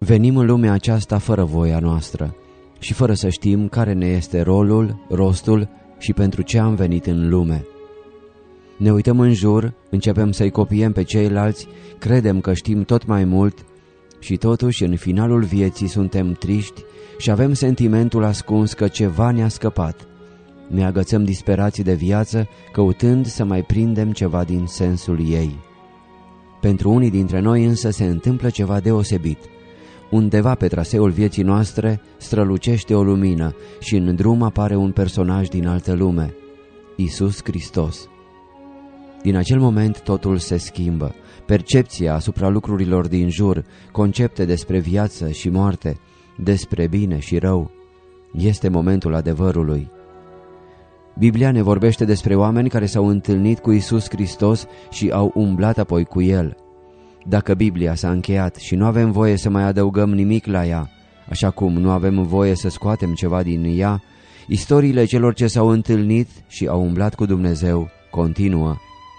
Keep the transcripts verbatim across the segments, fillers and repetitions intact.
Venim în lumea aceasta fără voia noastră și fără să știm care ne este rolul, rostul și pentru ce am venit în lume. Ne uităm în jur, începem să-i copiem pe ceilalți, credem că știm tot mai mult și totuși în finalul vieții suntem triști și avem sentimentul ascuns că ceva ne-a scăpat. Ne agățăm disperații de viață, căutând să mai prindem ceva din sensul ei. Pentru unii dintre noi însă se întâmplă ceva deosebit. Undeva pe traseul vieții noastre strălucește o lumină și în drum apare un personaj din altă lume, Iisus Hristos. Din acel moment totul se schimbă. Percepția asupra lucrurilor din jur, concepte despre viață și moarte, despre bine și rău. Este momentul adevărului. Biblia ne vorbește despre oameni care s-au întâlnit cu Iisus Hristos și au umblat apoi cu El. Dacă Biblia s-a încheiat și nu avem voie să mai adăugăm nimic la ea, așa cum nu avem voie să scoatem ceva din ea, istoriile celor ce s-au întâlnit și au umblat cu Dumnezeu continuă.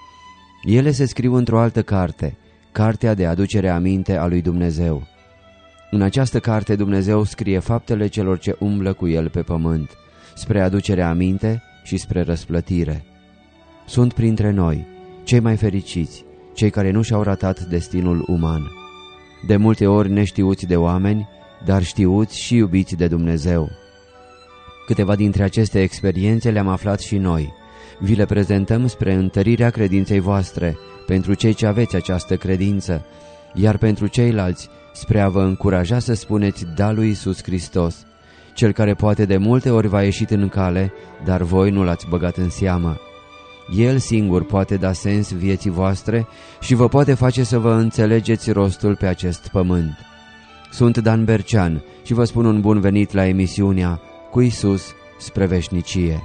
Ele se scriu într-o altă carte, cartea de aducere aminte a lui Dumnezeu. În această carte Dumnezeu scrie faptele celor ce umblă cu El pe pământ, spre aducere aminte și spre răsplătire. Sunt printre noi, cei mai fericiți, cei care nu și-au ratat destinul uman. De multe ori neștiuți de oameni, dar știuți și iubiți de Dumnezeu. Câteva dintre aceste experiențe le-am aflat și noi. Vi le prezentăm spre întărirea credinței voastre, pentru cei ce aveți această credință, iar pentru ceilalți, spre a vă încuraja să spuneți da lui Iisus Hristos, Cel care poate de multe ori v-a ieșit în cale, dar voi nu l-ați băgat în seamă. El singur poate da sens vieții voastre și vă poate face să vă înțelegeți rostul pe acest pământ. Sunt Dan Bercean și vă spun un bun venit la emisiunea Cu Iisus spre veșnicie.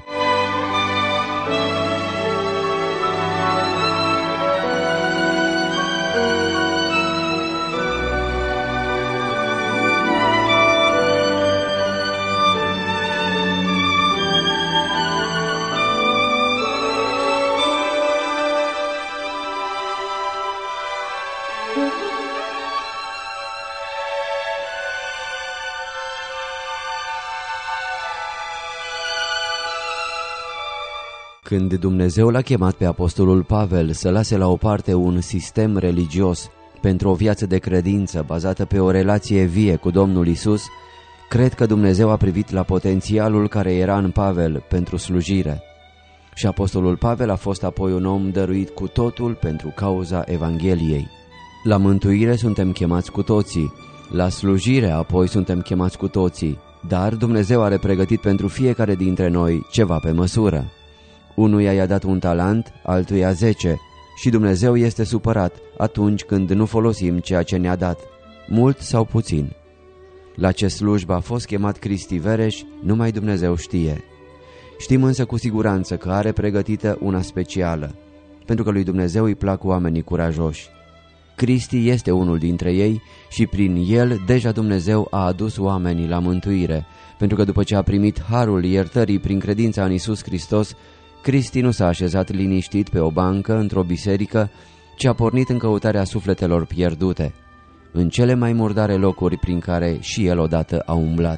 Când Dumnezeu l-a chemat pe apostolul Pavel să lase la o parte un sistem religios pentru o viață de credință bazată pe o relație vie cu Domnul Isus, cred că Dumnezeu a privit la potențialul care era în Pavel pentru slujire. Și apostolul Pavel a fost apoi un om dăruit cu totul pentru cauza Evangheliei. La mântuire suntem chemați cu toții, la slujire apoi suntem chemați cu toții, dar Dumnezeu are pregătit pentru fiecare dintre noi ceva pe măsură. Unuia i-a dat un talent, altuia zece, și Dumnezeu este supărat atunci când nu folosim ceea ce ne-a dat, mult sau puțin. La ce slujbă a fost chemat Cristi Vereș, numai Dumnezeu știe. Știm însă cu siguranță că are pregătită una specială, pentru că lui Dumnezeu îi plac oamenii curajoși. Cristi este unul dintre ei și prin el deja Dumnezeu a adus oamenii la mântuire, pentru că după ce a primit harul iertării prin credința în Iisus Hristos, Cristi nu s-a așezat liniștit pe o bancă într-o biserică, ci a pornit în căutarea sufletelor pierdute, în cele mai murdare locuri prin care și el odată a umblat.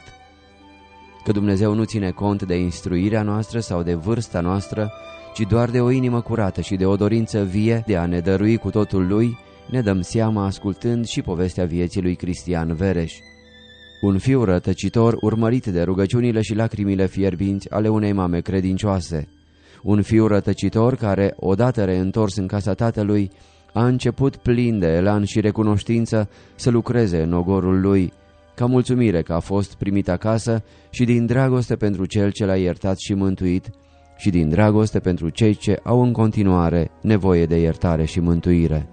Că Dumnezeu nu ține cont de instruirea noastră sau de vârsta noastră, ci doar de o inimă curată și de o dorință vie de a ne dărui cu totul Lui, ne dăm seama ascultând și povestea vieții lui Cristian Vereș. Un fiu rătăcitor urmărit de rugăciunile și lacrimile fierbinți ale unei mame credincioase. Un fiu rătăcitor care, odată reîntors în casa tatălui, a început plin de elan și recunoștință să lucreze în ogorul lui, ca mulțumire că a fost primit acasă și din dragoste pentru cel ce l-a iertat și mântuit și din dragoste pentru cei ce au în continuare nevoie de iertare și mântuire.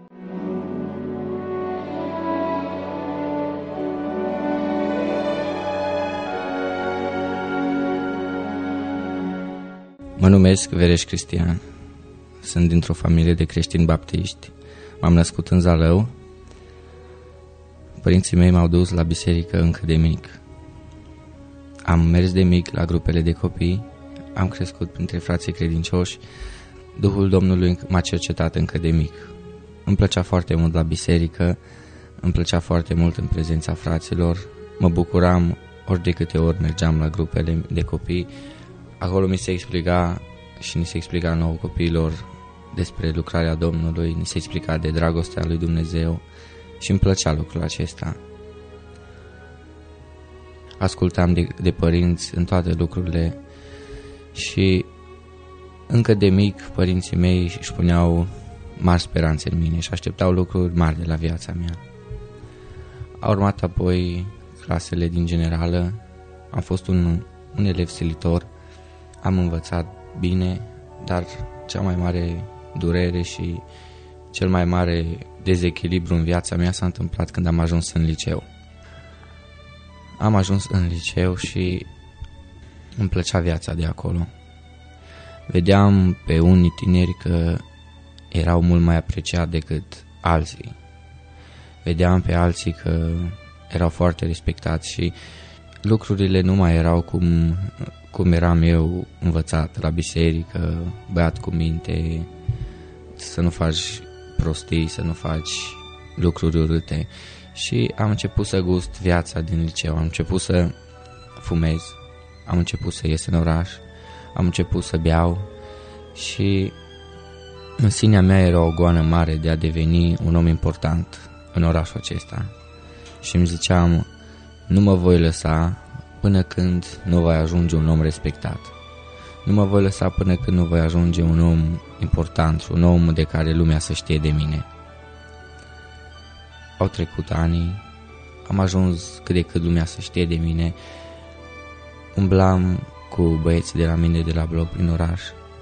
Mă numesc Vereș Cristian, sunt dintr-o familie de creștini baptiști, m-am născut în Zalău. Părinții mei m-au dus la biserică încă de mic. Am mers de mic la grupele de copii, am crescut printre frații credincioși, Duhul Domnului m-a cercetat încă de mic. Îmi plăcea foarte mult la biserică, îmi plăcea foarte mult în prezența fraților, mă bucuram ori de câte ori mergeam la grupele de copii. Acolo mi se explica și ni se explica nouă copiilor despre lucrarea Domnului, ni se explica de dragostea lui Dumnezeu și îmi plăcea lucrul acesta. Ascultam de, de părinți în toate lucrurile și încă de mic părinții mei își puneau mari speranțe în mine și așteptau lucruri mari de la viața mea. A urmat apoi clasele din generală, am fost un, un elev silitor, am învățat bine, dar cea mai mare durere și cel mai mare dezechilibru în viața mea s-a întâmplat când am ajuns în liceu. Am ajuns în liceu și îmi plăcea viața de acolo. Vedeam pe unii tineri că erau mult mai apreciați decât alții. Vedeam pe alții că erau foarte respectați și lucrurile nu mai erau cum, cum eram eu învățat la biserică, băiat cu minte, să nu faci prostii, să nu faci lucruri urâte. Și am început să gust viața din liceu, am început să fumez, am început să ies în oraș, am început să beau și în sinea mea era o goană mare de a deveni un om important în orașul acesta. Și îmi ziceam, nu mă voi lăsa până când nu voi ajunge un om respectat. Nu mă voi lăsa până când nu voi ajunge un om important, un om de care lumea să știe de mine. Au trecut ani, am ajuns cât de cât lumea să știe de mine, umblam cu băieții de la mine de la bloc prin oraș,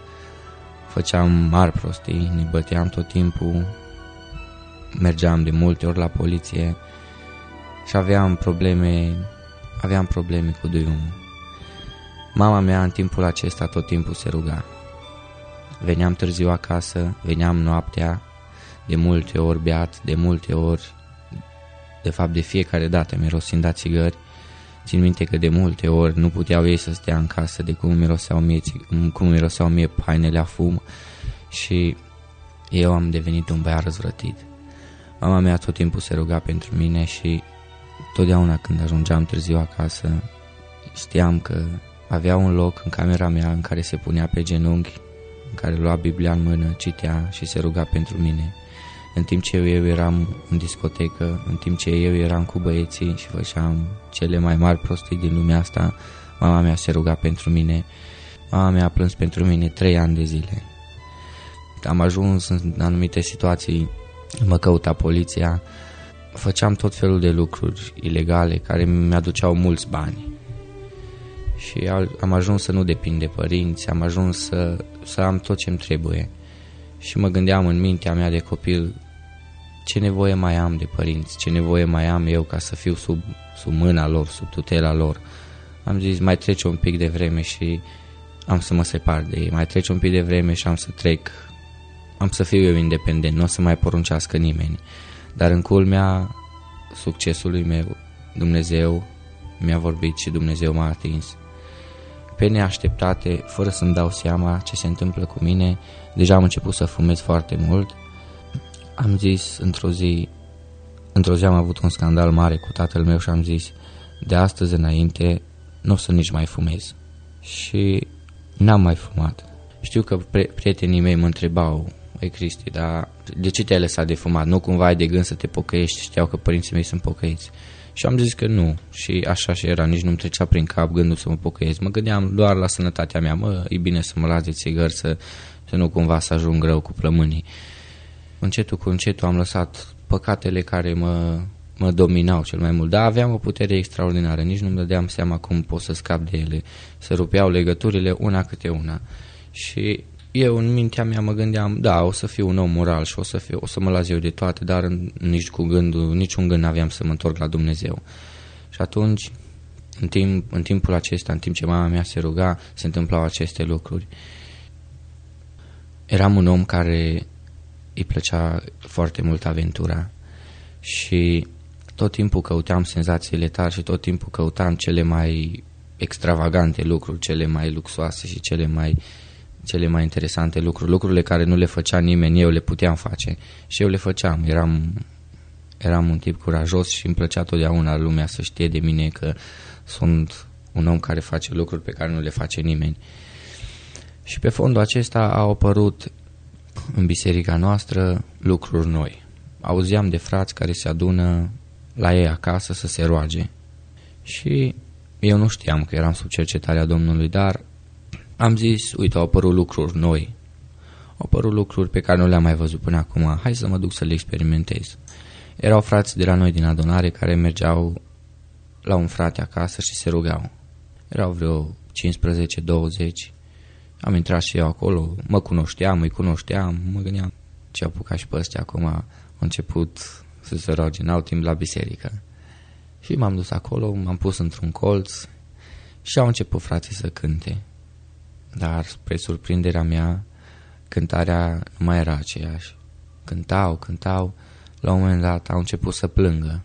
făceam mari prostii, ne băteam tot timpul, mergeam de multe ori la poliție și aveam probleme, aveam probleme cu drumul. Mama mea în timpul acesta tot timpul se ruga. Veneam târziu acasă, veneam noaptea, de multe ori beat, de multe ori, de fapt de fiecare dată mirosind a țigări. Țin minte că de multe ori nu puteau ei să stea în casă de cum miroseau mie, cum miroseau mie hainele a fum și eu am devenit un băiat răzvrătit. Mama mea tot timpul se ruga pentru mine și totdeauna când ajungeam târziu acasă știam că avea un loc în camera mea în care se punea pe genunchi, în care lua Biblia în mână, citea și se ruga pentru mine. În timp ce eu eram în discotecă, în timp ce eu eram cu băieții și făceam cele mai mari prostii din lumea asta, mama mea se ruga pentru mine. Mama mea a plâns pentru mine trei ani de zile. Am ajuns în anumite situații, mă căuta poliția, făceam tot felul de lucruri ilegale care mi-aduceau mulți bani. Și am ajuns să nu depind de părinți, am ajuns să, să am tot ce-mi trebuie. Și mă gândeam în mintea mea de copil, ce nevoie mai am de părinți, ce nevoie mai am eu ca să fiu sub, sub mâna lor, sub tutela lor. Am zis, mai trece un pic de vreme și am să mă separ de ei, mai trece un pic de vreme și am să trec, am să fiu eu independent, nu o să mai poruncească nimeni. Dar în culmea succesului meu, Dumnezeu mi-a vorbit și Dumnezeu m-a atins. Pe neașteptate, fără să-mi dau seama ce se întâmplă cu mine, deja am început să fumez foarte mult. Am zis într-o zi, într-o zi am avut un scandal mare cu tatăl meu și am zis, de astăzi înainte nu o să nici mai fumez. Și n-am mai fumat. Știu că prietenii mei mă întrebau, ei Cristi, dar de ce te-ai lăsat de fumat? Nu cumva ai de gând să te pocăiești? Știau că părinții mei sunt pocăiți. Și am zis că nu. Și așa și era, nici nu-mi trecea prin cap gândul să mă pocăiesc. Mă gândeam doar la sănătatea mea. Mă, e bine să mă las de țigări, să, să nu cumva să ajung rău cu plămânii. Încetul cu încetul am lăsat păcatele care mă, mă dominau cel mai mult. Dar aveam o putere extraordinară. Nici nu-mi dădeam seama cum pot să scap de ele. Se rupeau legăturile una câte una. Și eu în mintea mea mă gândeam, da, o să fiu un om moral și o să, fiu, o să mă las eu de toate, dar nici cu gândul, niciun gând n-aveam să mă întorc la Dumnezeu. Și atunci, în, timp, în timpul acesta, în timp ce mama mea se ruga, se întâmplau aceste lucruri. Eram un om care îi plăcea foarte mult aventura și tot timpul căutam senzațiile tari și tot timpul căutam cele mai extravagante lucruri, cele mai luxoase și cele mai... cele mai interesante lucruri, lucrurile care nu le făcea nimeni, eu le puteam face și eu le făceam, eram, eram un tip curajos și îmi plăcea totdeauna lumea să știe de mine că sunt un om care face lucruri pe care nu le face nimeni. Și pe fondul acesta au apărut în biserica noastră lucruri noi. Auzeam de frați care se adună la ei acasă să se roage. Și eu nu știam că eram sub cercetarea Domnului, dar am zis, uite, au apărut lucruri noi. Au apărut lucruri pe care nu le-am mai văzut până acum. Hai să mă duc să le experimentez. Erau frați de la noi din adunare care mergeau la un frate acasă și se rugau. Erau vreo cincisprezece douăzeci. Am intrat și eu acolo, mă cunoșteam, îi cunoșteam, mă gândeam ce apucat și pe ăstea acum au început să se roage, n-au timp la biserică. Și m-am dus acolo, m-am pus într-un colț și au început frații să cânte. Dar spre surprinderea mea, cântarea nu mai era aceeași. Cântau, cântau, la un moment dat au început să plângă.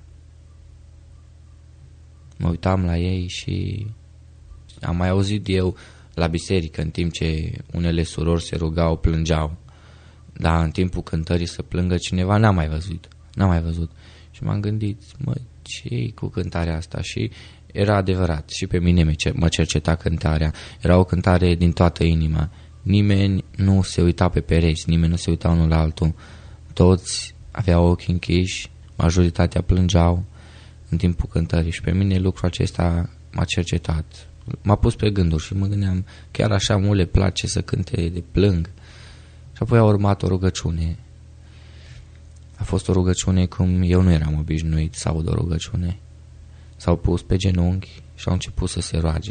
Mă uitam la ei și am mai auzit eu la biserică, în timp ce unele surori se rugau, plângeau. Dar în timpul cântării să plângă cineva, n-am mai văzut. N-am mai văzut. Și m-am gândit, mă, ce-i cu cântarea asta? Și era adevărat. Și pe mine mă cerceta cântarea. Era o cântare din toată inima. Nimeni nu se uita pe pereți, nimeni nu se uita unul la altul. Toți aveau ochii închiși, majoritatea plângeau în timpul cântării. Și pe mine lucrul acesta m-a cercetat. M-a pus pe gânduri și mă gândeam, chiar așa mult le place să cânte de plâng. Și apoi a urmat o rugăciune. A fost o rugăciune cum eu nu eram obișnuit să aud o rugăciune. S-au pus pe genunchi și au început să se roage.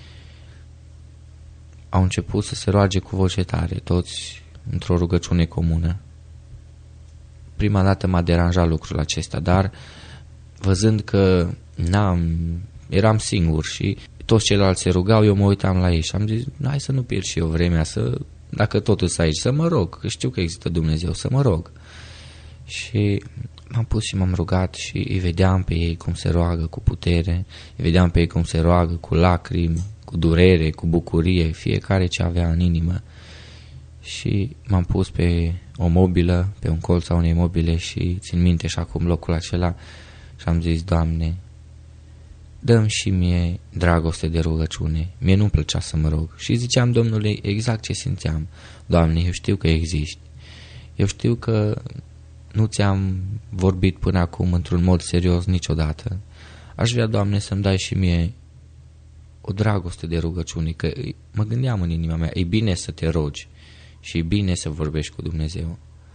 Au început să se roage cu voce tare, toți într-o rugăciune comună. Prima dată m-a deranjat lucrul acesta, dar văzând că n-am, eram singur și toți ceilalți se rugau, eu mă uitam la ei și am zis, hai să nu pierd și eu vremea, să, dacă totul sunt aici, să mă rog, că știu că există Dumnezeu, să mă rog. Și m-am pus și m-am rugat și îi vedeam pe ei cum se roagă cu putere, îi vedeam pe ei cum se roagă cu lacrimi, cu durere, cu bucurie, fiecare ce avea în inimă. Și m-am pus pe o mobilă, pe un colț a unei mobile și țin minte și acum locul acela și am zis, Doamne, dă-mi și mie dragoste de rugăciune. Mie nu-mi plăcea să mă rog. Și ziceam Domnului exact ce simțeam. Doamne, eu știu că existi. Eu știu că nu ți-am vorbit până acum într-un mod serios niciodată. Aș vrea, Doamne, să-mi dai și mie o dragoste de rugăciune, că mă gândeam în inima mea, e bine să te rogi și e bine să vorbești cu Dumnezeu.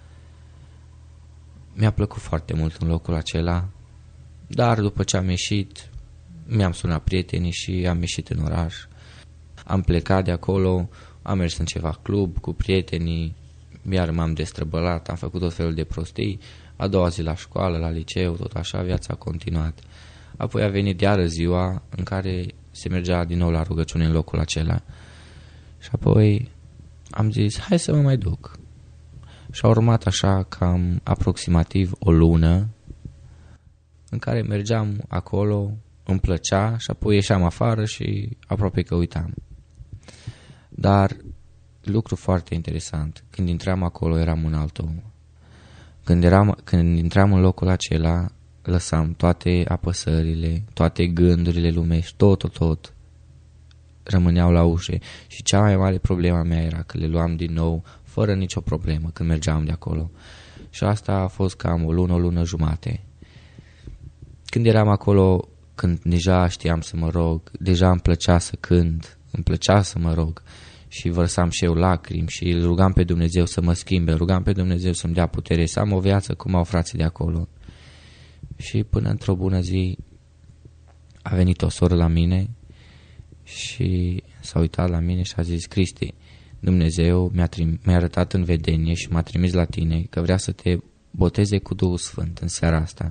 Mi-a plăcut foarte mult în locul acela, dar după ce am ieșit, mi-am sunat prietenii și am ieșit în oraș. Am plecat de acolo, am mers în ceva club cu prietenii, iar m-am destrăbălat, am făcut tot felul de prostii. A doua zi la școală, la liceu, tot așa, viața a continuat. Apoi a venit iară ziua în care se mergea din nou la rugăciune în locul acela. Și apoi am zis, hai să mă mai duc. Și a urmat așa cam aproximativ o lună în care mergeam acolo, îmi plăcea și apoi ieșeam afară și aproape că uitam. Dar lucru foarte interesant, când intram acolo eram un alt om. Când, eram, când intram în locul acela, lăsam toate apăsările, toate gândurile lumești, tot, tot, tot rămâneau la ușe. Și cea mai mare problema mea era că le luam din nou, fără nicio problemă, când mergeam de acolo. Și asta a fost cam o lună, o lună jumate. Când eram acolo, când deja știam să mă rog, deja îmi plăcea să cânt, îmi plăcea să mă rog și vărsam și eu lacrimi și îl rugam pe Dumnezeu să mă schimbe, rugam pe Dumnezeu să-mi dea putere, să am o viață cum au frații de acolo. Și până într-o bună zi a venit o soră la mine și s-a uitat la mine și a zis, Cristi, Dumnezeu mi-a, trim- mi-a arătat în vedenie și m-a trimis la tine că vrea să te boteze cu Duhul Sfânt în seara asta.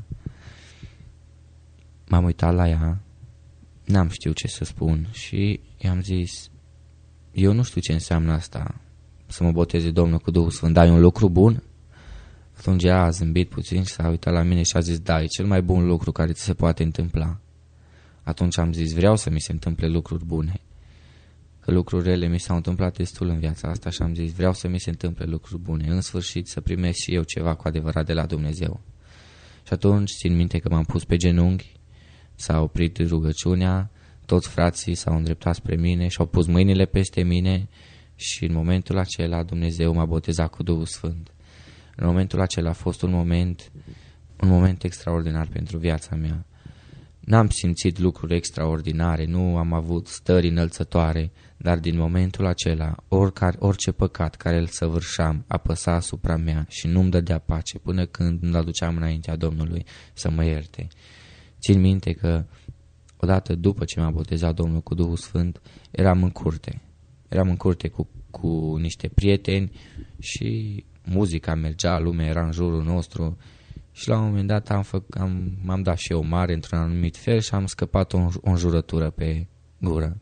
M-am uitat la ea, n-am știut ce să spun și i-am zis, eu nu știu ce înseamnă asta, să mă boteze Domnul cu Duhul Sfânt, dar e un lucru bun? Atunci ea a zâmbit puțin și s-a uitat la mine și a zis, da, e cel mai bun lucru care ți se poate întâmpla. Atunci am zis, vreau să mi se întâmple lucruri bune, că lucruri rele mi s-au întâmplat destul în viața asta și am zis, vreau să mi se întâmple lucruri bune, în sfârșit să primesc și eu ceva cu adevărat de la Dumnezeu. Și atunci țin minte că m-am pus pe genunchi, s-a oprit rugăciunea, toți frații s-au îndreptat spre mine și au pus mâinile peste mine și în momentul acela Dumnezeu m-a botezat cu Duhul Sfânt. În momentul acela a fost un moment, un moment extraordinar pentru viața mea. N-am simțit lucruri extraordinare, nu am avut stări înălțătoare, dar din momentul acela, oricare, orice păcat care îl săvârșeam apăsa asupra mea și nu-mi dădea pace până când îmi aduceam înaintea Domnului să mă ierte. Țin minte că odată după ce m-a botezat Domnul cu Duhul Sfânt, eram în curte. Eram în curte cu, cu niște prieteni și muzica mergea, lumea era în jurul nostru. Și la un moment dat am fă, am, m-am dat și eu mare într-un anumit fel și am scăpat o, o înjurătură pe gură.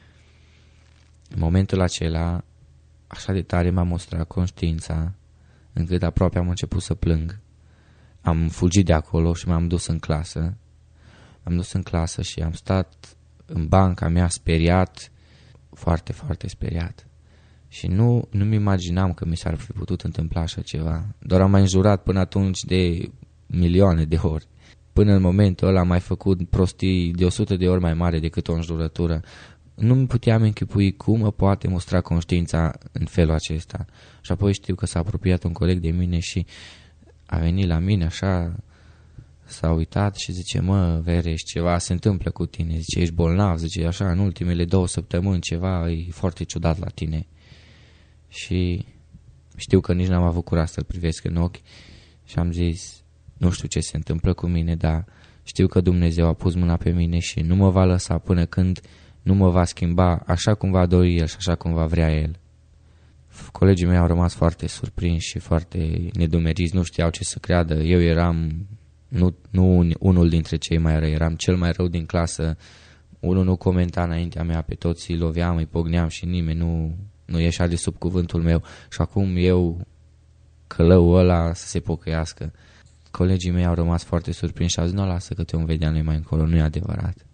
În momentul acela, așa de tare m-a mostrat conștiința, încât aproape am început să plâng. Am fugit de acolo și m-am dus în clasă. M-am dus în clasă și am stat în banca mea speriat, foarte, foarte speriat. Și nu, nu-mi imaginam că mi s-ar fi putut întâmpla așa ceva. Doar am mai înjurat până atunci de milioane de ori. Până în momentul ăla am mai făcut prostii de o sută de ori mai mare decât o înjurătură. Nu-mi puteam închipui cum mă poate mostra conștiința în felul acesta. Și apoi știu că s-a apropiat un coleg de mine și a venit la mine așa, s-a uitat și zice: mă, Vereș, ceva se întâmplă cu tine. Zice, ești bolnav, zice, așa, în ultimele două săptămâni ceva e foarte ciudat la tine. Și știu că nici n-am avut curaj să-l privesc în ochi și am zis, nu știu ce se întâmplă cu mine, dar știu că Dumnezeu a pus mâna pe mine și nu mă va lăsa până când nu mă va schimba așa cum va dori El și așa cum va vrea El. Colegii mei au rămas foarte surprinși și foarte nedumeriți, nu știau ce să creadă. Eu eram nu, nu unul dintre cei mai răi, eram cel mai rău din clasă. Unul nu comenta înaintea mea, pe toți îi loveam, îi pogneam și nimeni nu... nu ieșea de sub cuvântul meu și acum eu, călăul ăla, să se pocăiască. Colegii mei au rămas foarte surprinși și au zis, nu, lasă că te vom vedea noi mai încolo, nu e adevărat.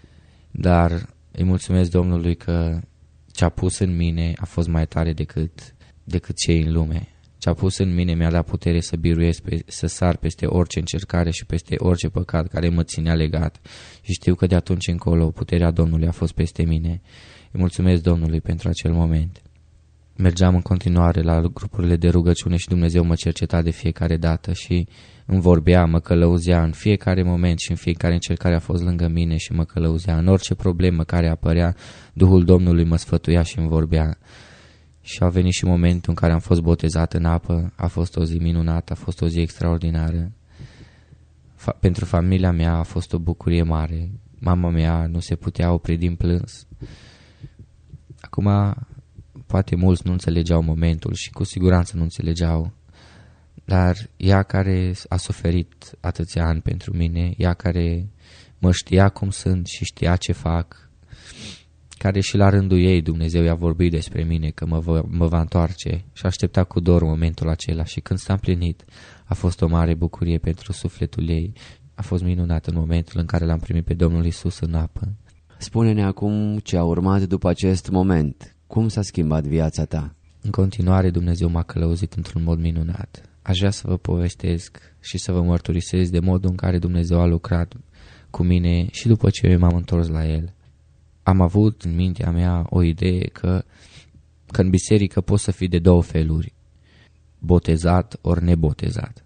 Dar îi mulțumesc Domnului că ce-a pus în mine a fost mai tare decât, decât cei în lume. Ce-a pus în mine mi-a dat putere să biruiesc, pe, să sar peste orice încercare și peste orice păcat care mă ținea legat. Și știu că de atunci încolo puterea Domnului a fost peste mine. Îi mulțumesc Domnului pentru acel moment. Mergeam în continuare la grupurile de rugăciune și Dumnezeu mă cerceta de fiecare dată și îmi vorbea, mă călăuzea în fiecare moment și în fiecare încercare a fost lângă mine și mă călăuzea. În orice problemă care apărea, Duhul Domnului mă sfătuia și îmi vorbea. Și a venit și momentul în care am fost botezat în apă, a fost o zi minunată, a fost o zi extraordinară. Fa- pentru familia mea a fost o bucurie mare. Mama mea nu se putea opri din plâns. Acum, poate mulți nu înțelegeau momentul și cu siguranță nu înțelegeau, dar ea care a suferit atâția ani pentru mine, ea care mă știa cum sunt și știa ce fac, care și la rândul ei Dumnezeu i-a vorbit despre mine că mă va, mă va întoarce și aștepta cu dor momentul acela și când s-a împlinit a fost o mare bucurie pentru sufletul ei. A fost minunat în momentul în care l-am primit pe Domnul Iisus în apă. Spune-ne acum ce a urmat după acest moment. Cum s-a schimbat viața ta? În continuare Dumnezeu m-a călăuzit într-un mod minunat. Aș vrea să vă povestesc și să vă mărturisesc de modul în care Dumnezeu a lucrat cu mine și după ce eu m-am întors la El. Am avut în mintea mea o idee că, că în biserică poți să fii de două feluri, botezat ori nebotezat.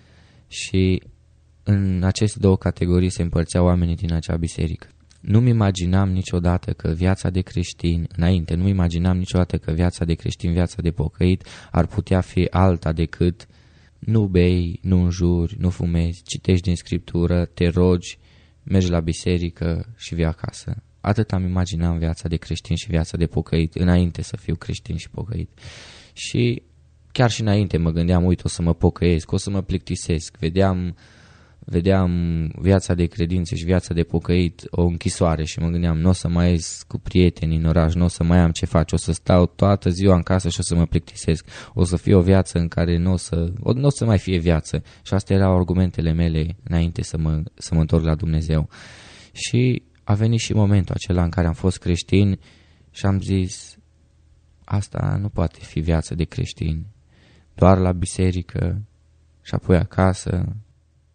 Și în aceste două categorii se împărțeau oamenii din acea biserică. Nu-mi imaginam niciodată că viața de creștin, înainte, nu-mi imaginam niciodată că viața de creștin, viața de pocăit, ar putea fi alta decât nu bei, nu înjuri, nu fumezi, citești din Scriptură, te rogi, mergi la biserică și vii acasă. Atât am imaginat viața de creștin și viața de pocăit, înainte să fiu creștin și pocăit. Și chiar și înainte mă gândeam, uite, o să mă pocăiesc, o să mă plictisesc, vedeam... Vedeam viața de credință și viața de pocăit o închisoare și mă gândeam, nu o să mai ies cu prieteni în oraș, nu o să mai am ce face, o să stau toată ziua în casă și o să mă plictisesc, o să fie o viață în care nu o să, nu o să mai fie viață. Și astea erau argumentele mele înainte să mă, să mă întorc la Dumnezeu. Și a venit și momentul acela în care am fost creștin și am zis, asta nu poate fi viață de creștin, doar la biserică și apoi acasă.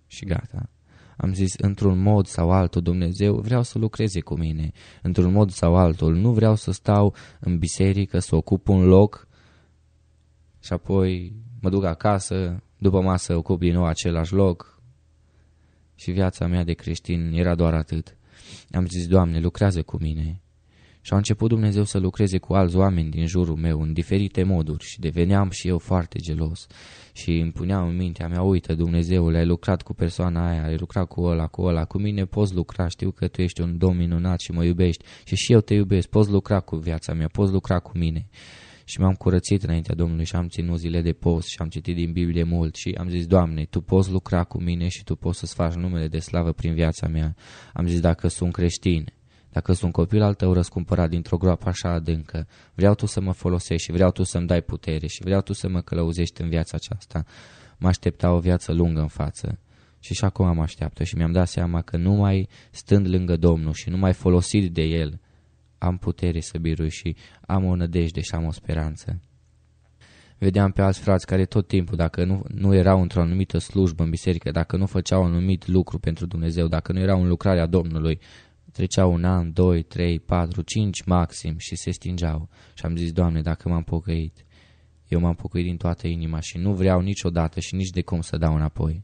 și gata. Am zis, într-un mod sau altul Dumnezeu vreau să lucreze cu mine, într-un mod sau altul, nu vreau să stau în biserică, să ocup un loc și apoi mă duc acasă, după masă ocup din nou același loc și viața mea de creștin era doar atât. Am zis, Doamne, lucrează cu mine. Și a început Dumnezeu să lucreze cu alți oameni din jurul meu în diferite moduri și deveneam și eu foarte gelos. Și îmi puneam în mintea mea, uite Dumnezeule, ai lucrat cu persoana aia, ai lucrat cu ăla, cu ăla, cu mine poți lucra, știu că tu ești un Domn minunat și mă iubești și și eu te iubesc, poți lucra cu viața mea, poți lucra cu mine. Și m-am curățit înaintea Domnului și am ținut zile de post și am citit din Biblie mult și am zis, Doamne, Tu poți lucra cu mine și Tu poți să-ți faci numele de slavă prin viața mea. Am zis, dacă sunt creștin, dacă sunt copil al Tău răscumpărat dintr-o groapă așa adâncă, vreau Tu să mă folosești și vreau Tu să-mi dai putere și vreau Tu să mă călăuzești în viața aceasta. Mă aștepta o viață lungă în față și și acum mă așteaptă și mi-am dat seama că numai stând lângă Domnul și numai folosit de El, am putere să birui și am o nădejde și am o speranță. Vedeam pe alți frați care tot timpul, dacă nu, nu erau într-o anumită slujbă în biserică, dacă nu făceau un anumit lucru pentru Dumnezeu, dacă nu erau în lucrarea Domnului, treceau un an, doi, trei, patru, cinci maxim și se stingeau. Și am zis, Doamne, dacă m-am pocăit, eu m-am pocăit din toată inima și nu vreau niciodată și nici de cum să dau înapoi.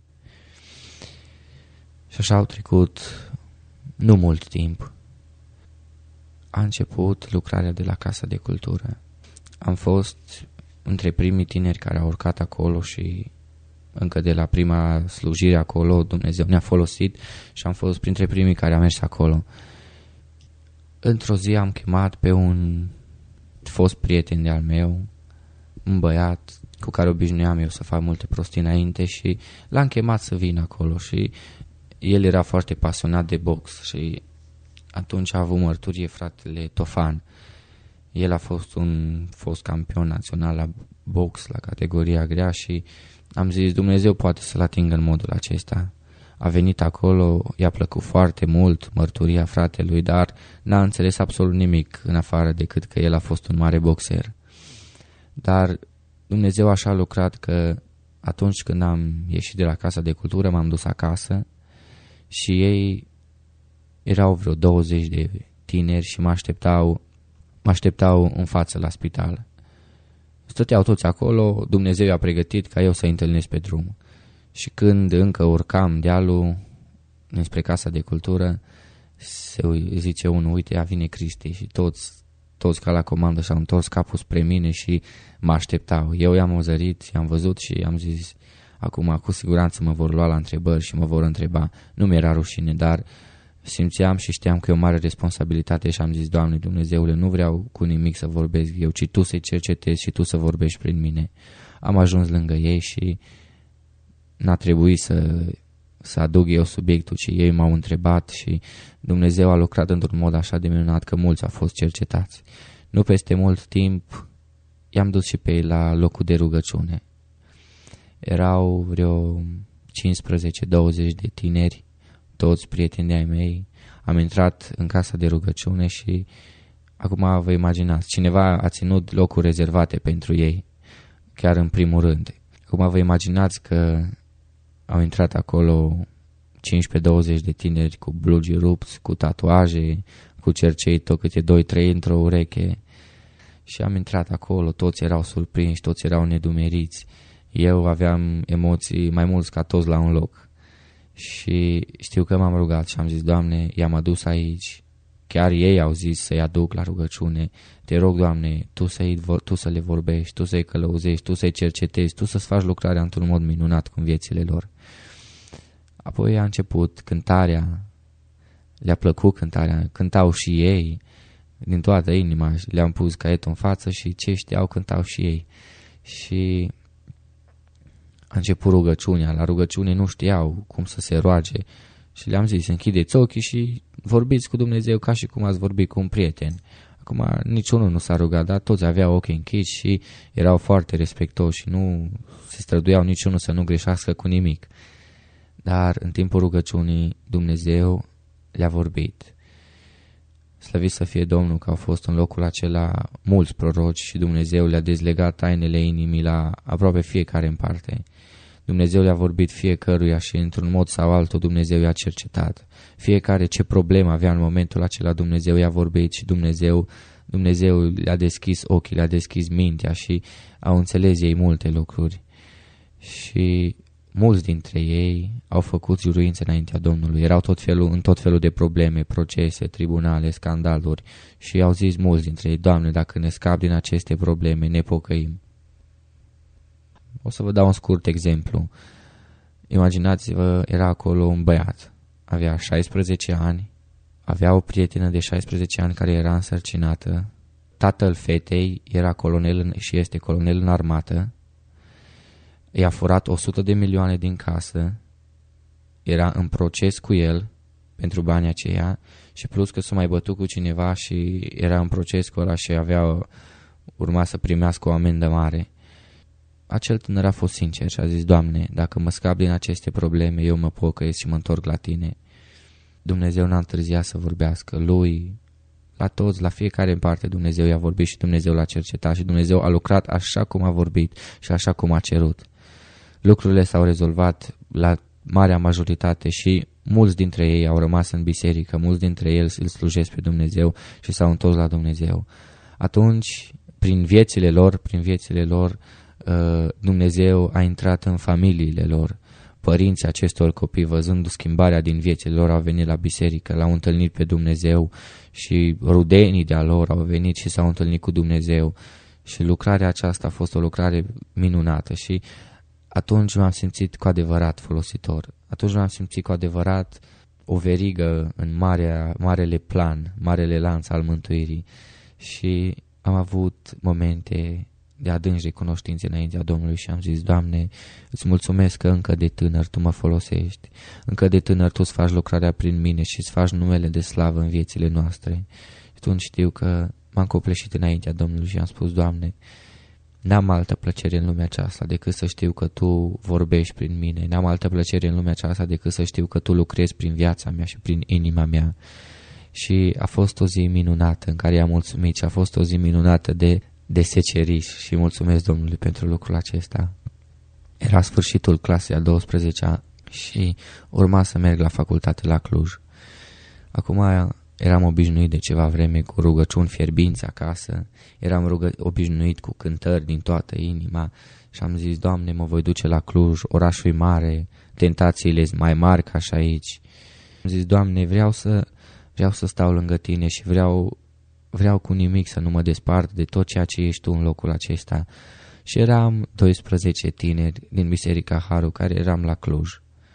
Și așa au trecut nu mult timp. A început lucrarea de la Casa de Cultură. Am fost între primii tineri care au urcat acolo și încă de la prima slujire acolo Dumnezeu ne-a folosit și am fost printre primii care am mers acolo. Într-o zi am chemat pe un fost prieten de-al meu, un băiat cu care obișnuiam eu să fac multe prostii înainte și l-am chemat să vină acolo și el era foarte pasionat de box și atunci a avut mărturie fratele Tofan. El a fost un fost campion național la box, la categoria grea și am zis, Dumnezeu poate să-l atingă în modul acesta. A venit acolo, i-a plăcut foarte mult mărturia fratelui, dar n-a înțeles absolut nimic în afară decât că el a fost un mare boxer. Dar Dumnezeu așa a lucrat că atunci când am ieșit de la Casa de Cultură, m-am dus acasă și ei erau vreo douăzeci de tineri și mă așteptau, mă așteptau în față la spital. Stăteau toți acolo, Dumnezeu i-a pregătit ca eu să-i întâlnesc pe drum. Și când încă urcam dealul înspre Casa de Cultură, se zice unul, uite, ea vine Cristi și toți, toți ca la comandă și-au întors capul spre mine și mă așteptau. Eu i-am ozărit, i-am văzut și i-am zis, acum cu siguranță mă vor lua la întrebări și mă vor întreba. Nu mi-era rușine, dar simțeam și știam că e o mare responsabilitate și am zis, Doamne Dumnezeule, nu vreau cu nimic să vorbesc eu, ci Tu să-i cercetezi și Tu să vorbești prin mine. Am ajuns lângă ei și n-a trebuit să, să aduc eu subiectul, ci ei m-au întrebat și Dumnezeu a lucrat într-un mod așa de minunat că mulți au fost cercetați. Nu peste mult timp i-am dus și pe ei la locul de rugăciune. Erau vreo cincisprezece douăzeci de tineri, toți prietenii ai mei. Am intrat în casa de rugăciune și acum vă imaginați, cineva a ținut locuri rezervate pentru ei, chiar în primul rând. Acum vă imaginați că au intrat acolo cincisprezece douăzeci de tineri cu blugi rupți, cu tatuaje, cu cercei tot câte doi trei într-o ureche. Și am intrat acolo, toți erau surprinși, toți erau nedumeriți. Eu aveam emoții mai mulți ca toți la un loc. Și știu că m-am rugat și am zis, Doamne, i-am adus aici. Chiar ei au zis să-i aduc la rugăciune. Te rog, Doamne, Tu, să-i, tu să le vorbești, Tu să-i călăuzești, Tu să-i cercetezi, Tu să-ți faci lucrarea într-un mod minunat cu viețile lor. Apoi a început cântarea, le-a plăcut cântarea, cântau și ei, din toată inima, le-am pus caietul în față și ce știau cântau și ei. Și a început rugăciunea, la rugăciune nu știau cum să se roage și le-am zis, închideți ochii și vorbiți cu Dumnezeu ca și cum ați vorbit cu un prieten. Acum niciunul nu s-a rugat, dar toți aveau ochii închiși și erau foarte respectoși și nu se străduiau niciunul să nu greșească cu nimic. Dar în timpul rugăciunii Dumnezeu le-a vorbit. Slăvit să fie Domnul că au fost în locul acela mulți proroci și Dumnezeu le-a dezlegat tainele inimii la aproape fiecare în parte. Dumnezeu le-a vorbit fiecăruia și într-un mod sau altul Dumnezeu i-a cercetat. Fiecare ce problemă avea în momentul acela Dumnezeu i-a vorbit și Dumnezeu, Dumnezeu le-a deschis ochii, le-a deschis mintea și au înțeles ei multe lucruri. Și mulți dintre ei au făcut juruințe înaintea Domnului, erau tot felul, în tot felul de probleme, procese, tribunale, scandaluri și au zis mulți dintre ei, Doamne, dacă ne scapi din aceste probleme, ne pocăim. O să vă dau un scurt exemplu. Imaginați-vă, era acolo un băiat, avea șaisprezece ani, avea o prietenă de șaisprezece ani care era însărcinată, tatăl fetei era colonel în, și este colonel în armată, i-a furat o sută de milioane din casă, era în proces cu el pentru banii aceia și plus că s-a mai bătut cu cineva și era în proces cu ăla și avea, urma să primească o amendă mare. Acel tânăr a fost sincer și a zis, Doamne, dacă mă scap din aceste probleme, eu mă pocăiesc și mă întorc la Tine. Dumnezeu n-a întârziat să vorbească lui, la toți, la fiecare în parte Dumnezeu i-a vorbit și Dumnezeu l-a cercetat și Dumnezeu a lucrat așa cum a vorbit și așa cum a cerut. Lucrurile s-au rezolvat la marea majoritate și mulți dintre ei au rămas în biserică, mulți dintre ei îl slujesc pe Dumnezeu și s-au întors la Dumnezeu. Atunci, prin viețile lor, prin viețile lor, Dumnezeu a intrat în familiile lor. Părinții acestor copii, văzând schimbarea din viețile lor, au venit la biserică, l-au întâlnit pe Dumnezeu și rudenii de-a lor au venit și s-au întâlnit cu Dumnezeu. Și lucrarea aceasta a fost o lucrare minunată și atunci m-am simțit cu adevărat folositor. Atunci m-am simțit cu adevărat o verigă în marea, marele plan, marele lanț al mântuirii și am avut momente de adânci recunoștințe înaintea Domnului și am zis, Doamne, îți mulțumesc că încă de tânăr Tu mă folosești, încă de tânăr Tu îți faci lucrarea prin mine și îți faci numele de slavă în viețile noastre. Și atunci știu că m-am copleșit înaintea Domnului și am spus, Doamne, n-am altă plăcere în lumea aceasta decât să știu că Tu vorbești prin mine, n-am altă plăcere în lumea aceasta decât să știu că Tu lucrezi prin viața mea și prin inima mea. Și a fost o zi minunată în care i-am mulțumit și a fost o zi minunată de de seceriș și mulțumesc Domnului pentru lucrul acesta. Era sfârșitul clasei a douăsprezecea și urma să merg la facultate la Cluj. Acum eram obișnuit de ceva vreme cu rugăciuni fierbinți acasă, eram rugă- obișnuit cu cântări din toată inima și am zis, Doamne, mă voi duce la Cluj, orașul e mare, tentațiile sunt mai mari ca și aici. Am zis, Doamne, vreau să, vreau să stau lângă Tine și vreau Vreau cu nimic să nu mă despart de tot ceea ce ești Tu în locul acesta. Și eram doisprezece tineri din Biserica Haru care eram la Cluj.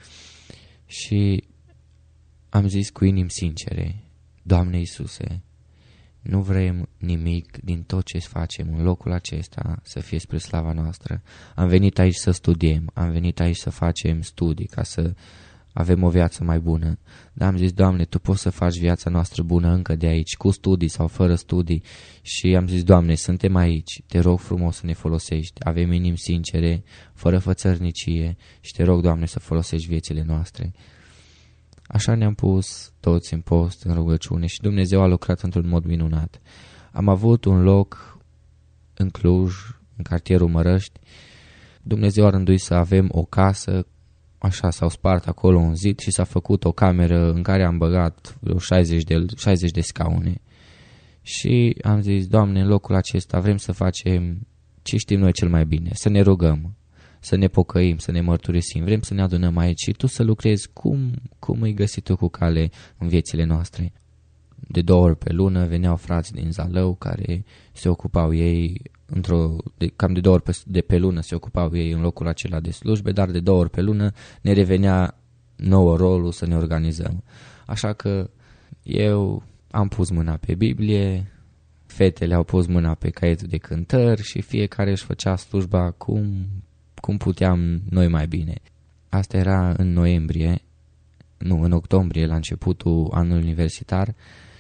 Și am zis cu inimi sincere, Doamne Iisuse, nu vrem nimic din tot ce facem în locul acesta să fie spre slava noastră. Am venit aici să studiem, am venit aici să facem studii ca să avem o viață mai bună. Dar am zis, Doamne, Tu poți să faci viața noastră bună încă de aici, cu studii sau fără studii. Și am zis, Doamne, suntem aici, Te rog frumos să ne folosești. Avem inimi sincere, fără fățărnicie și Te rog, Doamne, să folosești viețile noastre. Așa ne-am pus toți în post, în rugăciune și Dumnezeu a lucrat într-un mod minunat. Am avut un loc în Cluj, în cartierul Mărăști. Dumnezeu a rânduit să avem o casă. Așa s-au spart acolo un zid și s-a făcut o cameră în care am băgat vreo șaizeci de, șaizeci de scaune. Și am zis, Doamne, în locul acesta vrem să facem ce știm noi cel mai bine, să ne rugăm, să ne pocăim, să ne mărturisim, vrem să ne adunăm aici și Tu să lucrezi cum, cum îi găsi Tu cu cale în viețile noastre. De două ori pe lună veneau frați din Zalău care se ocupau ei într-o, de, cam de două ori pe, de pe lună se ocupau ei în locul acela de slujbe, dar de două ori pe lună ne revenea nouă rolul să ne organizăm. Așa că eu am pus mâna pe Biblie, fetele au pus mâna pe caietul de cântări și fiecare își făcea slujba cum, cum puteam noi mai bine. Asta era în noiembrie, nu, în octombrie, la începutul anului universitar.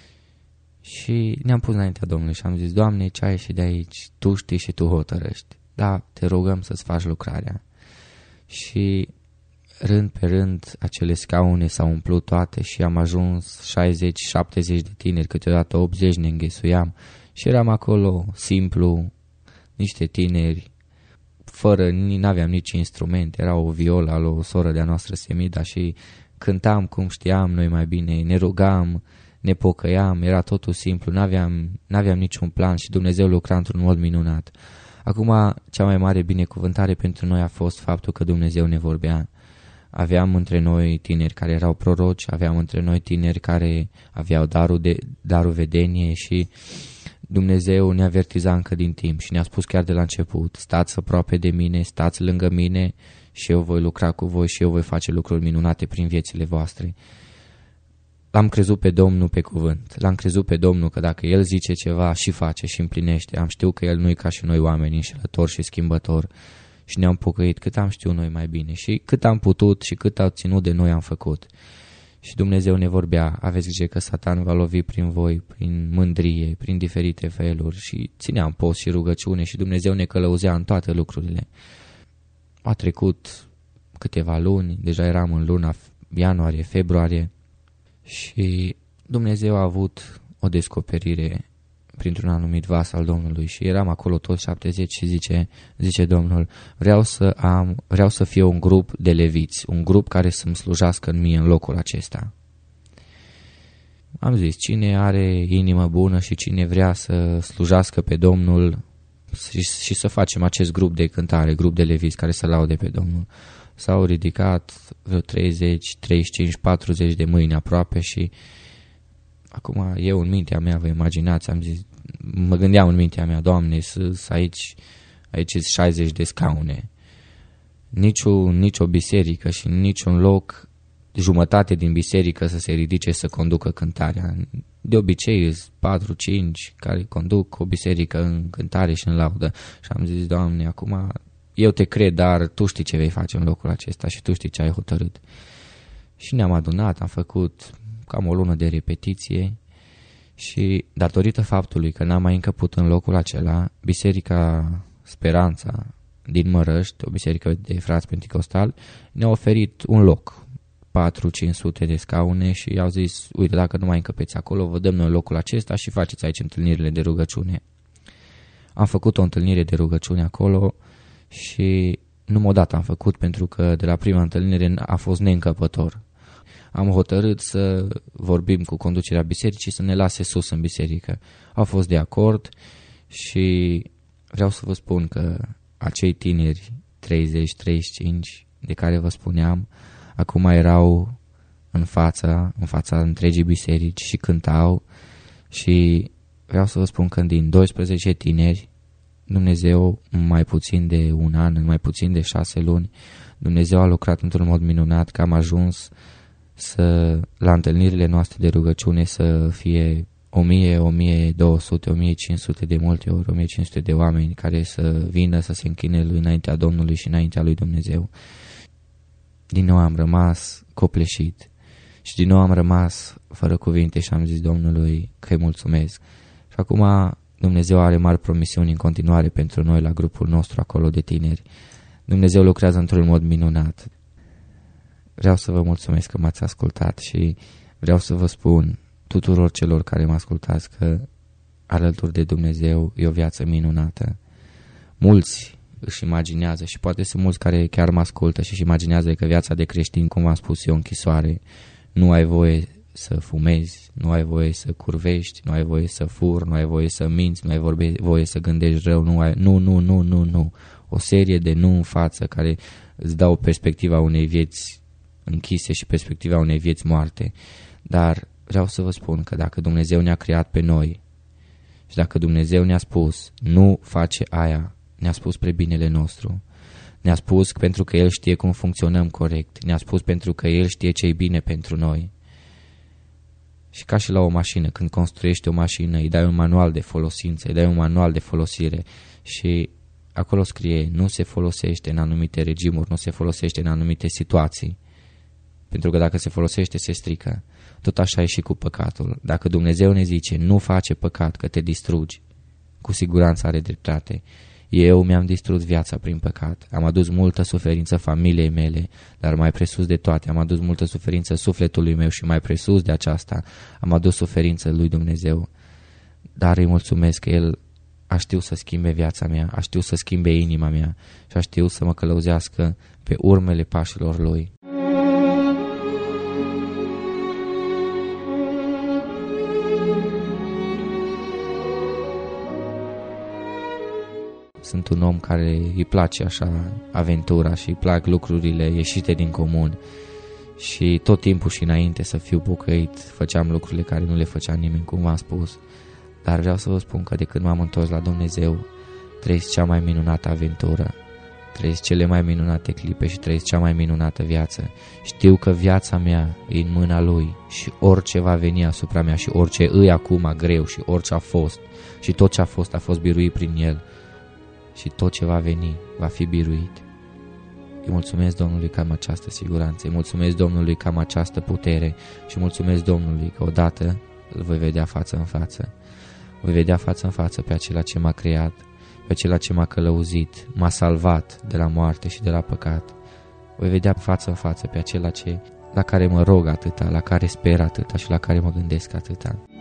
Și ne-am pus înaintea Domnului și am zis, Doamne, ce ai ieșit de aici? Tu știi și Tu hotărăști. Da, Te rugăm să-ți faci lucrarea. Și rând pe rând acele scaune s-au umplut toate și am ajuns șaizeci șaptezeci de tineri, câteodată optzeci ne înghesuiam și eram acolo simplu, niște tineri fără, n-aveam nici instrument, era o violă al o soră de-a noastră, Semida, și cântam cum știam noi mai bine, ne rugam, ne pocăiam, era totul simplu, n-aveam, n-aveam niciun plan și Dumnezeu lucra într-un mod minunat. Acum, cea mai mare binecuvântare pentru noi a fost faptul că Dumnezeu ne vorbea. Aveam între noi tineri care erau proroci, aveam între noi tineri care aveau darul, de, darul vedenie și Dumnezeu ne avertiza încă din timp și ne-a spus chiar de la început: stați aproape de mine, stați lângă mine și eu voi lucra cu voi și eu voi face lucruri minunate prin viețile voastre. L-am crezut pe Domnul pe cuvânt, l-am crezut pe Domnul că dacă El zice ceva și face și împlinește. Am știut că El nu e ca și noi oameni, înșelător și schimbător, și ne-am pocăit cât am știut noi mai bine și cât am putut și cât au ținut de noi am făcut. Și Dumnezeu ne vorbea: aveți grijă că Satan va lovi prin voi, prin mândrie, prin diferite feluri, și țineam post și rugăciune și Dumnezeu ne călăuzea în toate lucrurile. A trecut câteva luni, deja eram în luna ianuarie, februarie, și Dumnezeu a avut o descoperire printr-un anumit vas al Domnului și eram acolo toți șaptezeci și zice, zice Domnul: vreau să am, vreau să fie un grup de leviți, un grup care să-mi slujească în mie în locul acesta. Am zis, cine are inimă bună și cine vrea să slujească pe Domnul și, și să facem acest grup de cântare, grup de leviți care să laude pe Domnul. S-au ridicat vreo treizeci, treizeci și cinci, patruzeci de mâini aproape și acum eu în mintea mea, vă imaginați, am zis, mă gândeam în mintea mea: Doamne, să aici, aici sunt șaizeci de scaune. Nici o, nici o biserică și niciun loc, jumătate din biserică să se ridice să conducă cântarea. De obicei sunt patru cinci care conduc o biserică în cântare și în laudă. Și am zis: Doamne, acum eu te cred, dar Tu știi ce vei face în locul acesta și Tu știi ce ai hotărât. Și ne-am adunat, am făcut cam o lună de repetiție și datorită faptului că n-am mai încăput în locul acela, Biserica Speranța din Mărăști, o biserică de frați penticostali, ne-a oferit un loc, patru cinci sute de scaune, și i-au zis: uite, dacă nu mai încăpeți acolo, vă dăm noi locul acesta și faceți aici întâlnirile de rugăciune. Am făcut o întâlnire de rugăciune acolo și numai odată am făcut, pentru că de la prima întâlnire a fost neîncăpător. Am hotărât să vorbim cu conducerea bisericii să ne lase sus în biserică. Au fost de acord și vreau să vă spun că acei tineri treizeci treizeci și cinci de care vă spuneam, acum erau în fața, în fața întregii biserici și cântau. Și vreau să vă spun că din doisprezece tineri, Dumnezeu, în mai puțin de un an, în mai puțin de șase luni, Dumnezeu a lucrat într-un mod minunat, că am ajuns să, la întâlnirile noastre de rugăciune să fie o mie, o mie două sute, o mie cinci sute de multe ori, o mie cinci sute de oameni care să vină să se închine lui înaintea Domnului și înaintea lui Dumnezeu. Din nou am rămas copleșit și din nou am rămas fără cuvinte și am zis Domnului că îi mulțumesc. Și acum Dumnezeu are mari promisiuni în continuare pentru noi la grupul nostru acolo de tineri. Dumnezeu lucrează într-un mod minunat. Vreau să vă mulțumesc că m-ați ascultat și vreau să vă spun tuturor celor care mă ascultați că alături de Dumnezeu e o viață minunată. Mulți își imaginează și poate sunt mulți care chiar mă ascultă și își imaginează că viața de creștin, cum v-am spus eu, închisoare, nu ai voie să fumezi, nu ai voie să curvești, nu ai voie să furi, nu ai voie să minți, nu ai voie să gândești rău, nu ai... Nu, nu, nu, nu, nu. O serie de nu în față care îți dau perspectiva unei vieți închise și perspectiva unei vieți moarte. Dar vreau să vă spun că dacă Dumnezeu ne-a creat pe noi și dacă Dumnezeu ne-a spus nu face aia, ne-a spus spre binele nostru. Ne-a spus pentru că El știe cum funcționăm corect. Ne-a spus pentru că El știe ce e bine pentru noi. Și ca și la o mașină, când construiești o mașină, îi dai un manual de folosință, îi dai un manual de folosire și acolo scrie nu se folosește în anumite regimuri, nu se folosește în anumite situații. Pentru că dacă se folosește, se strică. Tot așa e și cu păcatul. Dacă Dumnezeu ne zice nu face păcat că te distrugi, cu siguranță are dreptate. Eu mi-am distrus viața prin păcat, am adus multă suferință familiei mele, dar mai presus de toate am adus multă suferință sufletului meu și mai presus de aceasta am adus suferință lui Dumnezeu. Dar îi mulțumesc că El a știut să schimbe viața mea, a știut să schimbe inima mea și a știut să mă călăuzească pe urmele pașilor Lui. Sunt un om care îi place așa aventura și îi plac lucrurile ieșite din comun și tot timpul și înainte să fiu pocăit făceam lucrurile care nu le făcea nimeni, cum v-am spus. Dar vreau să vă spun că de când m-am întors la Dumnezeu, trăiesc cea mai minunată aventură, trăiesc cele mai minunate clipe și trăiesc cea mai minunată viață. Știu că viața mea e în mâna Lui și orice va veni asupra mea și orice îi acum greu și orice a fost și tot ce a fost a fost biruit prin El și tot ce va veni va fi biruit. Îi mulțumesc Domnului că am această siguranță, îi mulțumesc Domnului că am această putere și mulțumesc Domnului că odată îl voi vedea față în față. Voi vedea față în față pe acela ce m-a creat, pe acela ce m-a călăuzit, m-a salvat de la moarte și de la păcat. Voi vedea față în față pe acela ce, la care mă rog atâta, la care sper atâta și la care mă gândesc atâta.